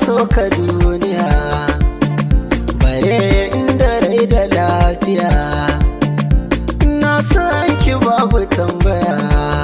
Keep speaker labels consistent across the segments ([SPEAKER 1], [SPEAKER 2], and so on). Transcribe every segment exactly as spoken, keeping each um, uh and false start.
[SPEAKER 1] so ka duniya, bare inda rai da lafiya. Na san ki babu tambaya,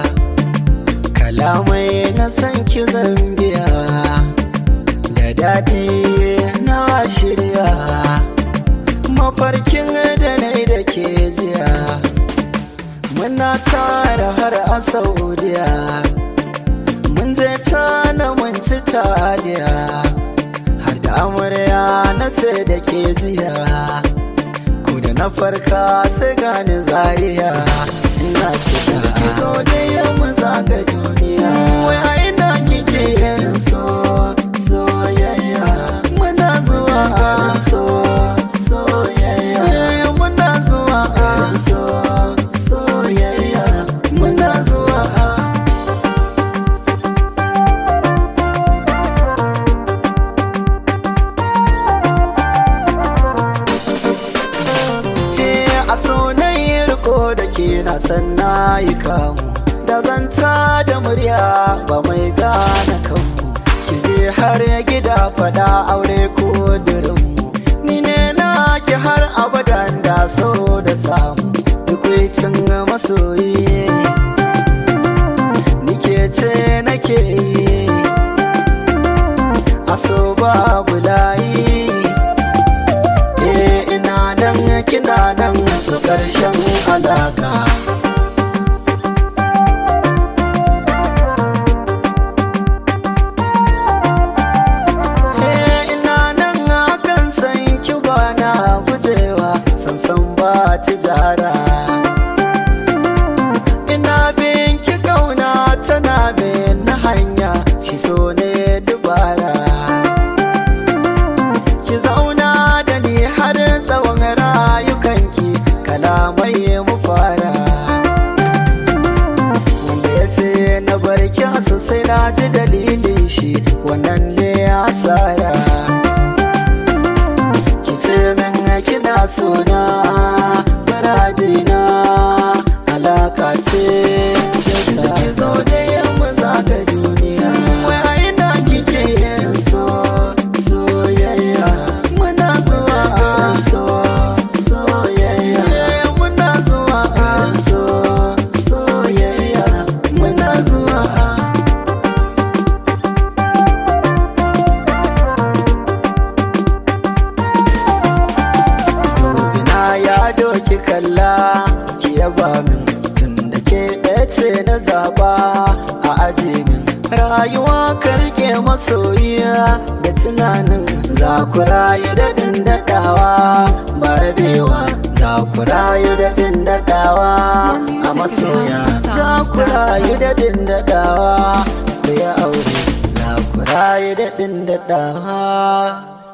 [SPEAKER 1] kalamai na san ki zambiya. Da daɗi na shirya, mafarkin da nai da ke jiya. Muna tare har a Saudiya, mun je tana mun ci taliya. Har da amarya na ce da ke jiya, ku da na farka sai gani zariya. Ina kiɗa ki zo da yamma zaga duniya, wai a ina kike yin so soyayya. Muna zuwa a so soyayya, muna zuwa a so soyayya, muna zuwa a da ke na san na yi kamu, da zanta da murya ba mai gane kanmu. Ki je har gida fada aure ko dirinmu, ni ne na ki har abadan da so da samu. Dukwicin masoyi nike ce nake yi, a so babu layi. Eh ina nan kina nan su ƙarshen alaka. Eh ina nan akan san ki ba na gujewa, samsam ba tijara. Ina bin ki kauna tana bin na hanya, shi so ne dubara. Ki zauna da ni har tsawon rayukanki, kalamai mu fara. Wanda ya ce na barki sosai na ji dalilin shi, wannan ne asara. Ki ce min kina sona, muradina alaka ce da ki zo da yamma zaga duniya, wai a ina kike yin so soyayya. Muna zuwa a so soyayya, muna zuwa a so soyayya, muna zuwa a ina ya doki kalla ki yaba min, tun da ke ɗaya ce na zaba a aje min. Rayuwa karke masoyiya da tunanin za ku rayu da daɗawa, ba rabewa za ku rayu da daɗawa. A masoya za ku rayu da daɗawa, ku yi aure za ku rayu da daɗawa.